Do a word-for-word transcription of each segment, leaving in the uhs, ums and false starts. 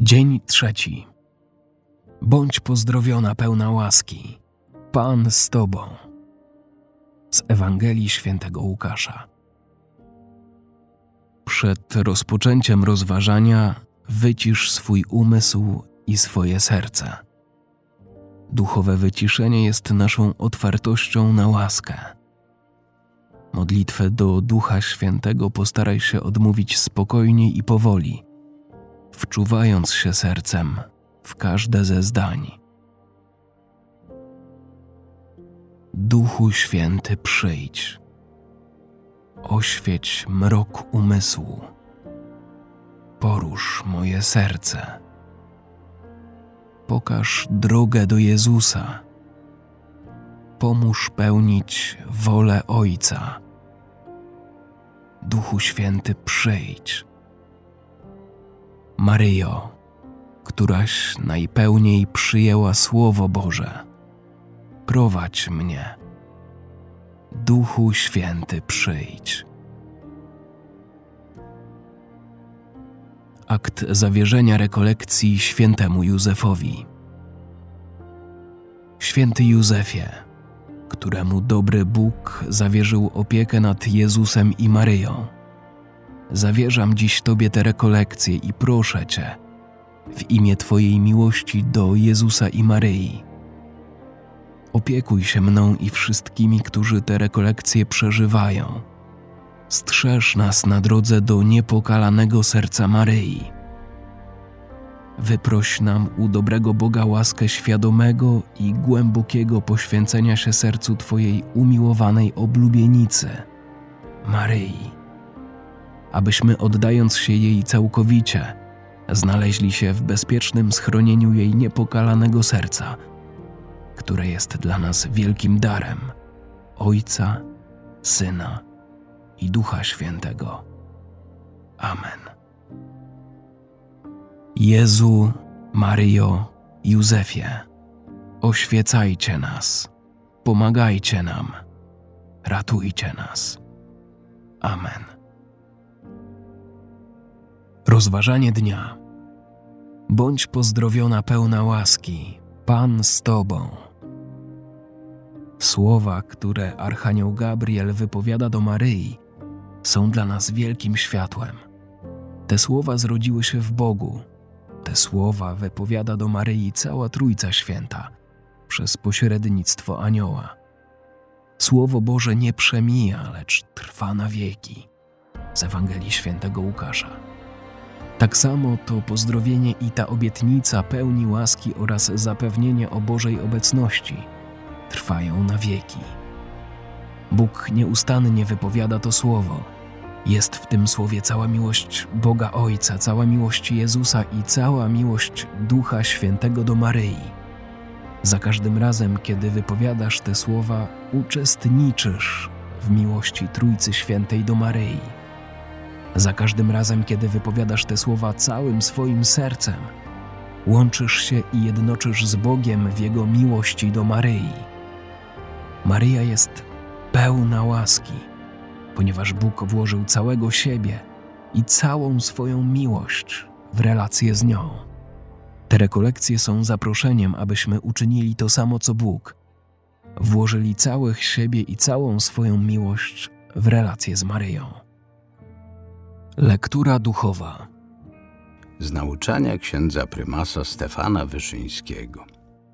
Dzień trzeci. Bądź pozdrowiona, pełna łaski. Pan z Tobą. Z Ewangelii Świętego Łukasza. Przed rozpoczęciem rozważania wycisz swój umysł i swoje serce. Duchowe wyciszenie jest naszą otwartością na łaskę. Modlitwę do Ducha Świętego postaraj się odmówić spokojnie i powoli, wczuwając się sercem w każde ze zdań. Duchu Święty, przyjdź. Oświeć mrok umysłu. Porusz moje serce. Pokaż drogę do Jezusa. Pomóż pełnić wolę Ojca. Duchu Święty, przyjdź. Maryjo, któraś najpełniej przyjęła Słowo Boże, prowadź mnie. Duchu Święty, przyjdź. Akt zawierzenia rekolekcji świętemu Józefowi. Święty Józefie, któremu dobry Bóg zawierzył opiekę nad Jezusem i Maryją, zawierzam dziś Tobie te rekolekcje i proszę Cię, w imię Twojej miłości do Jezusa i Maryi, opiekuj się mną i wszystkimi, którzy te rekolekcje przeżywają. Strzeż nas na drodze do niepokalanego serca Maryi. Wyproś nam u dobrego Boga łaskę świadomego i głębokiego poświęcenia się sercu Twojej umiłowanej oblubienicy, Maryi, abyśmy, oddając się jej całkowicie, znaleźli się w bezpiecznym schronieniu jej niepokalanego serca, które jest dla nas wielkim darem Ojca, Syna i Ducha Świętego. Amen. Jezu, Maryjo, Józefie, oświecajcie nas, pomagajcie nam, ratujcie nas. Amen. Rozważanie dnia. Bądź pozdrowiona, pełna łaski, Pan z Tobą. Słowa, które Archanioł Gabriel wypowiada do Maryi, są dla nas wielkim światłem. Te słowa zrodziły się w Bogu. Te słowa wypowiada do Maryi cała Trójca Święta przez pośrednictwo Anioła. Słowo Boże nie przemija, lecz trwa na wieki. Z Ewangelii Świętego Łukasza. Tak samo to pozdrowienie i ta obietnica pełni łaski oraz zapewnienie o Bożej obecności trwają na wieki. Bóg nieustannie wypowiada to słowo. Jest w tym słowie cała miłość Boga Ojca, cała miłość Jezusa i cała miłość Ducha Świętego do Maryi. Za każdym razem, kiedy wypowiadasz te słowa, uczestniczysz w miłości Trójcy Świętej do Maryi. Za każdym razem, kiedy wypowiadasz te słowa całym swoim sercem, łączysz się i jednoczysz z Bogiem w Jego miłości do Maryi. Maryja jest pełna łaski, ponieważ Bóg włożył całego siebie i całą swoją miłość w relację z nią. Te rekolekcje są zaproszeniem, abyśmy uczynili to samo co Bóg. Włożyli całych siebie i całą swoją miłość w relację z Maryją. Lektura duchowa. Z nauczania księdza prymasa Stefana Wyszyńskiego.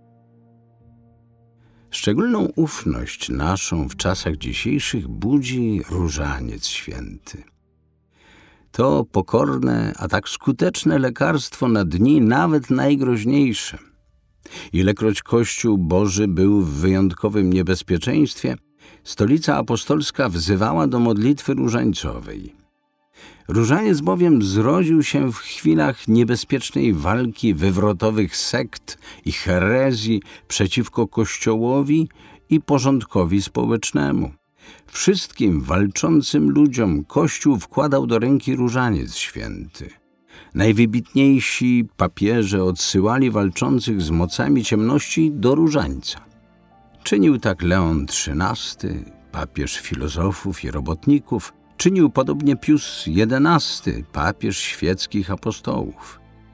Szczególną ufność naszą w czasach dzisiejszych budzi Różaniec Święty. To pokorne, a tak skuteczne lekarstwo na dni nawet najgroźniejsze. Ilekroć Kościół Boży był w wyjątkowym niebezpieczeństwie, Stolica Apostolska wzywała do modlitwy różańcowej. Różaniec bowiem zrodził się w chwilach niebezpiecznej walki wywrotowych sekt i herezji przeciwko Kościołowi i porządkowi społecznemu. Wszystkim walczącym ludziom Kościół wkładał do ręki Różaniec Święty. Najwybitniejsi papieże odsyłali walczących z mocami ciemności do różańca. Czynił tak Leon trzynasty, papież filozofów i robotników, czynił podobnie Pius jedenasty, papież świeckich apostołów.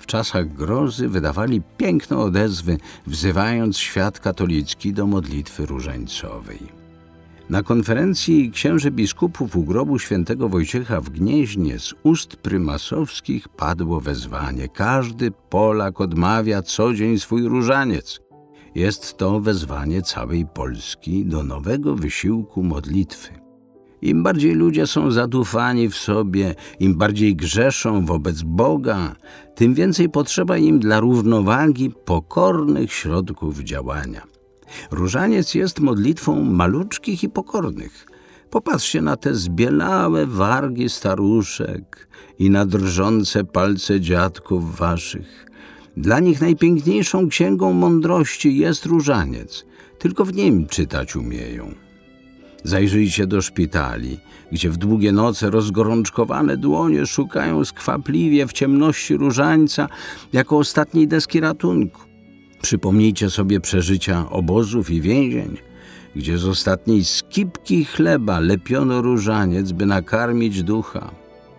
w czasach grozy wydawali piękne odezwy, wzywając świat katolicki do modlitwy różańcowej. Na konferencji księży biskupów u grobu świętego Wojciecha w Gnieźnie z ust prymasowskich padło wezwanie: każdy Polak odmawia co dzień swój różaniec. Jest to wezwanie całej Polski do nowego wysiłku modlitwy. Im bardziej ludzie są zadufani w sobie, im bardziej grzeszą wobec Boga, tym więcej potrzeba im dla równowagi pokornych środków działania. Różaniec jest modlitwą maluczkich i pokornych. Popatrzcie na te zbielałe wargi staruszek i na drżące palce dziadków waszych. Dla nich najpiękniejszą księgą mądrości jest różaniec. Tylko w nim czytać umieją. Zajrzyjcie do szpitali, gdzie w długie noce rozgorączkowane dłonie szukają skwapliwie w ciemności różańca jako ostatniej deski ratunku. Przypomnijcie sobie przeżycia obozów i więzień, gdzie z ostatniej skipki chleba lepiono różaniec, by nakarmić ducha.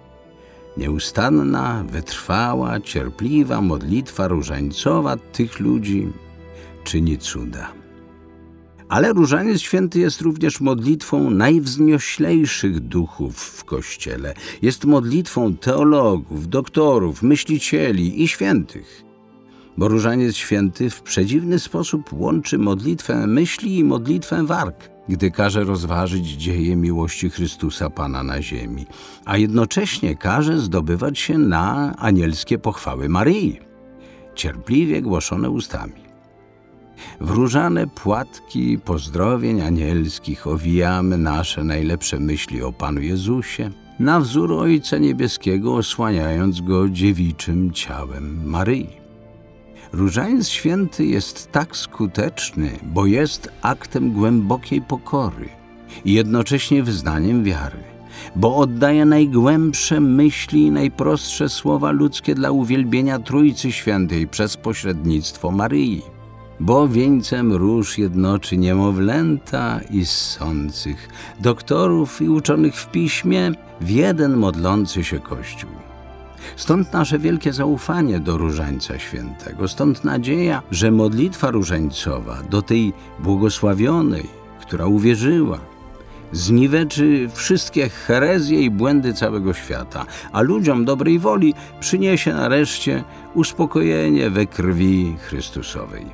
Nieustanna, wytrwała, cierpliwa modlitwa różańcowa tych ludzi czyni cuda. Ale różaniec święty jest również modlitwą najwznioślejszych duchów w Kościele. Jest modlitwą teologów, doktorów, myślicieli i świętych. Bo różaniec święty w przedziwny sposób łączy modlitwę myśli i modlitwę warg, gdy każe rozważyć dzieje miłości Chrystusa Pana na ziemi, a jednocześnie każe zdobywać się na anielskie pochwały Maryi, cierpliwie głoszone ustami. W różane płatki pozdrowień anielskich owijamy nasze najlepsze myśli o Panu Jezusie, na wzór Ojca Niebieskiego, osłaniając Go dziewiczym ciałem Maryi. Różaniec święty jest tak skuteczny, bo jest aktem głębokiej pokory i jednocześnie wyznaniem wiary, bo oddaje najgłębsze myśli i najprostsze słowa ludzkie dla uwielbienia Trójcy Świętej przez pośrednictwo Maryi, bo wieńcem róż jednoczy niemowlęta i ssących, doktorów i uczonych w piśmie w jeden modlący się Kościół. Stąd nasze wielkie zaufanie do Różańca Świętego, stąd nadzieja, że modlitwa różańcowa do tej błogosławionej, która uwierzyła, zniweczy wszystkie herezje i błędy całego świata, a ludziom dobrej woli przyniesie nareszcie uspokojenie we krwi Chrystusowej.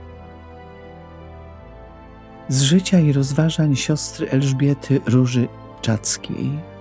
Z życia i rozważań siostry Elżbiety Róży Czackiej.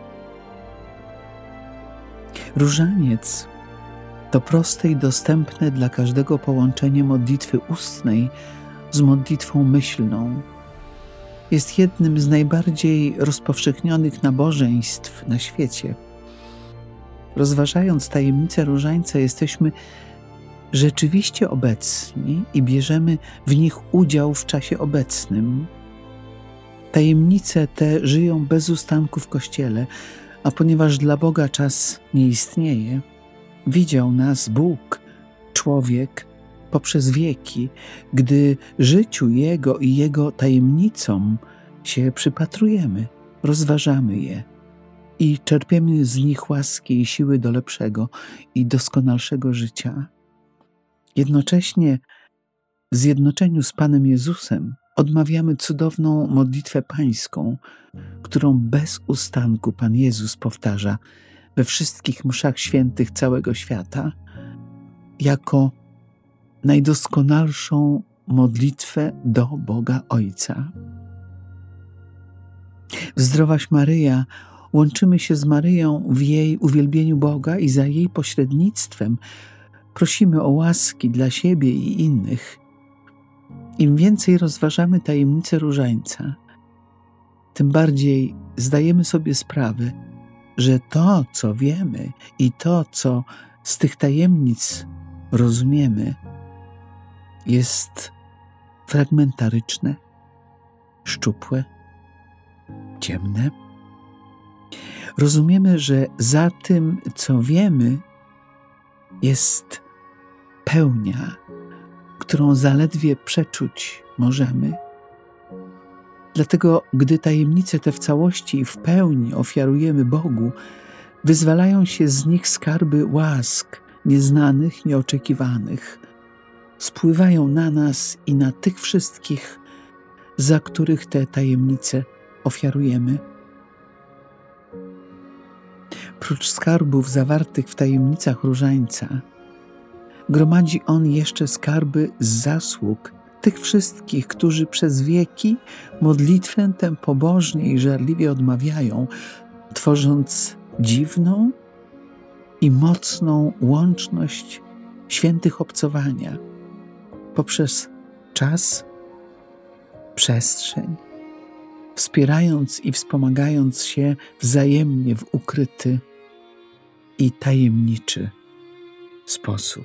Różaniec to proste i dostępne dla każdego połączenie modlitwy ustnej z modlitwą myślną. Jest jednym z najbardziej rozpowszechnionych nabożeństw na świecie. Rozważając tajemnicę różańca, jesteśmy rzeczywiście obecni i bierzemy w nich udział w czasie obecnym. Tajemnice te żyją bez ustanku w Kościele, a ponieważ dla Boga czas nie istnieje, widział nas Bóg, człowiek, poprzez wieki, gdy życiu Jego i Jego tajemnicom się przypatrujemy, rozważamy je i czerpiemy z nich łaski i siły do lepszego i doskonalszego życia. Jednocześnie w zjednoczeniu z Panem Jezusem odmawiamy cudowną modlitwę pańską, którą bez ustanku Pan Jezus powtarza we wszystkich mszach świętych całego świata, jako najdoskonalszą modlitwę do Boga Ojca. W Zdrowaś Maryja łączymy się z Maryją w jej uwielbieniu Boga i za jej pośrednictwem prosimy o łaski dla siebie i innych. Im więcej rozważamy tajemnicę różańca, tym bardziej zdajemy sobie sprawę, że to, co wiemy i to, co z tych tajemnic rozumiemy, jest fragmentaryczne, szczupłe, ciemne. Rozumiemy, że za tym, co wiemy, jest pełnia, którą zaledwie przeczuć możemy. Dlatego, gdy tajemnice te w całości i w pełni ofiarujemy Bogu, wyzwalają się z nich skarby łask nieznanych, nieoczekiwanych, spływają na nas i na tych wszystkich, za których te tajemnice ofiarujemy. Prócz skarbów zawartych w tajemnicach różańca, gromadzi on jeszcze skarby z zasług tych wszystkich, którzy przez wieki modlitwę tę pobożnie i żarliwie odmawiają, tworząc dziwną i mocną łączność świętych obcowania poprzez czas, przestrzeń, wspierając i wspomagając się wzajemnie w ukryty i tajemniczy sposób.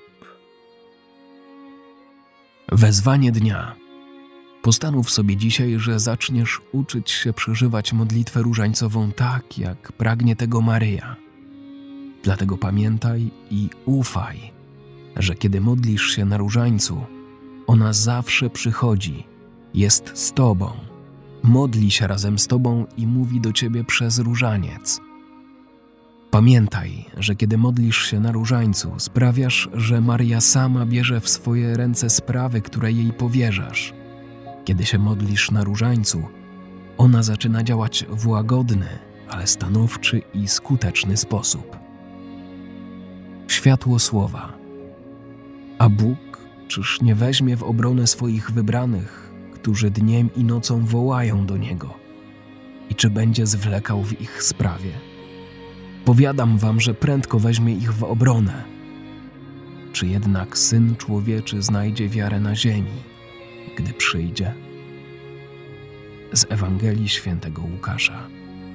Wezwanie dnia. Postanów sobie dzisiaj, że zaczniesz uczyć się przeżywać modlitwę różańcową tak, jak pragnie tego Maryja. Dlatego pamiętaj i ufaj, że kiedy modlisz się na różańcu, ona zawsze przychodzi, jest z Tobą, modli się razem z Tobą i mówi do Ciebie przez różaniec. Pamiętaj, że kiedy modlisz się na różańcu, sprawiasz, że Maryja sama bierze w swoje ręce sprawy, które jej powierzasz. Kiedy się modlisz na różańcu, ona zaczyna działać w łagodny, ale stanowczy i skuteczny sposób. Światło słowa. A Bóg czyż nie weźmie w obronę swoich wybranych, którzy dniem i nocą wołają do Niego? I czy będzie zwlekał w ich sprawie? Powiadam wam, że prędko weźmie ich w obronę. Czy jednak Syn Człowieczy znajdzie wiarę na ziemi, gdy przyjdzie? Z Ewangelii Świętego Łukasza.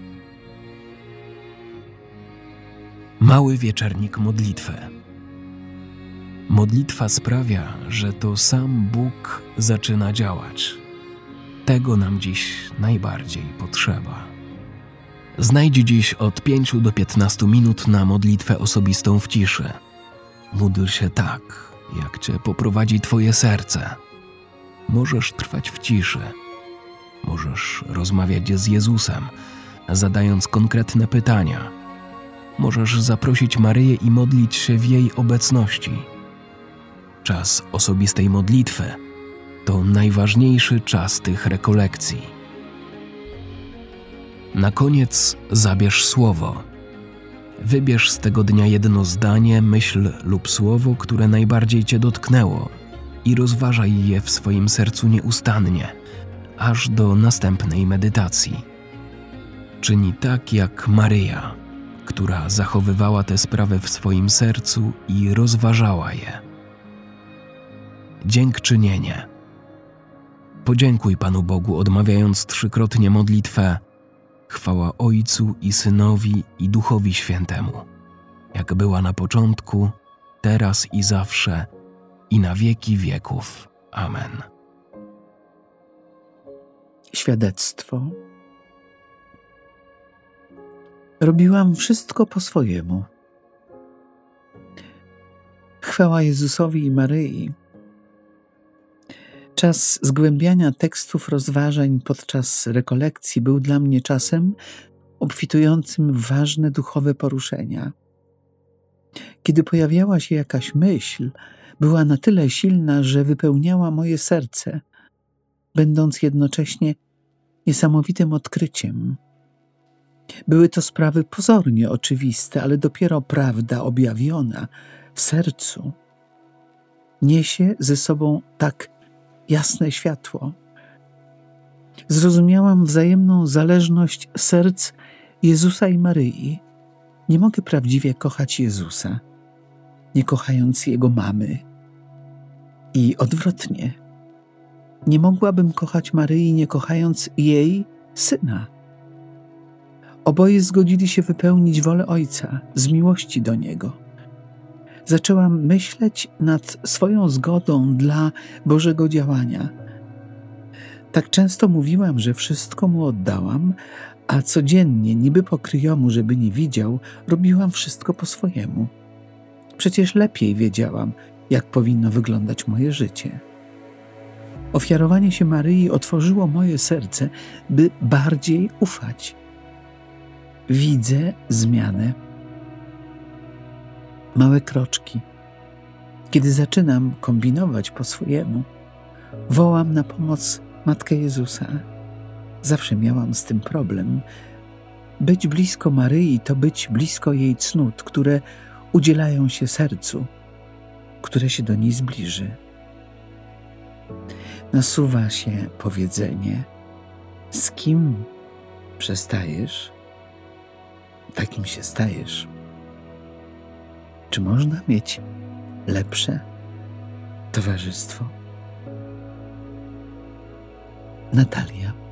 Mały wieczernik modlitwy. Modlitwa sprawia, że to sam Bóg zaczyna działać. Tego nam dziś najbardziej potrzeba. Znajdź dziś od pięciu do piętnastu minut na modlitwę osobistą w ciszy. Módl się tak, jak Cię poprowadzi Twoje serce. Możesz trwać w ciszy. Możesz rozmawiać z Jezusem, zadając konkretne pytania. Możesz zaprosić Maryję i modlić się w jej obecności. Czas osobistej modlitwy to najważniejszy czas tych rekolekcji. Na koniec zabierz słowo. Wybierz z tego dnia jedno zdanie, myśl lub słowo, które najbardziej Cię dotknęło i rozważaj je w swoim sercu nieustannie, aż do następnej medytacji. Czyni tak jak Maryja, która zachowywała tę sprawę w swoim sercu i rozważała je. Dziękczynienie. Podziękuj Panu Bogu, odmawiając trzykrotnie modlitwę: Chwała Ojcu i Synowi i Duchowi Świętemu, jak była na początku, teraz i zawsze, i na wieki wieków. Amen. Świadectwo. Robiłam wszystko po swojemu. Chwała Jezusowi i Maryi. Czas zgłębiania tekstów rozważań podczas rekolekcji był dla mnie czasem obfitującym w ważne duchowe poruszenia. Kiedy pojawiała się jakaś myśl, była na tyle silna, że wypełniała moje serce, będąc jednocześnie niesamowitym odkryciem. Były to sprawy pozornie oczywiste, ale dopiero prawda objawiona w sercu niesie ze sobą tak jasne światło. Zrozumiałam wzajemną zależność serc Jezusa i Maryi. Nie mogę prawdziwie kochać Jezusa, nie kochając Jego mamy. I odwrotnie. Nie mogłabym kochać Maryi, nie kochając jej Syna. Oboje zgodzili się wypełnić wolę Ojca z miłości do Niego. Zaczęłam myśleć nad swoją zgodą dla Bożego działania. Tak często mówiłam, że wszystko Mu oddałam, a codziennie, niby po kryjomu, żeby nie widział, robiłam wszystko po swojemu. Przecież lepiej wiedziałam, jak powinno wyglądać moje życie. Ofiarowanie się Maryi otworzyło moje serce, by bardziej ufać. Widzę zmianę. Małe kroczki, Kiedy zaczynam kombinować po swojemu, wołam na pomoc Matkę Jezusa. Zawsze miałam z tym problem. Być blisko Maryi to być blisko jej cnót, które udzielają się sercu, które się do niej zbliży. Nasuwa się powiedzenie: z kim przestajesz, takim się stajesz. Czy można mieć lepsze towarzystwo? Natalia.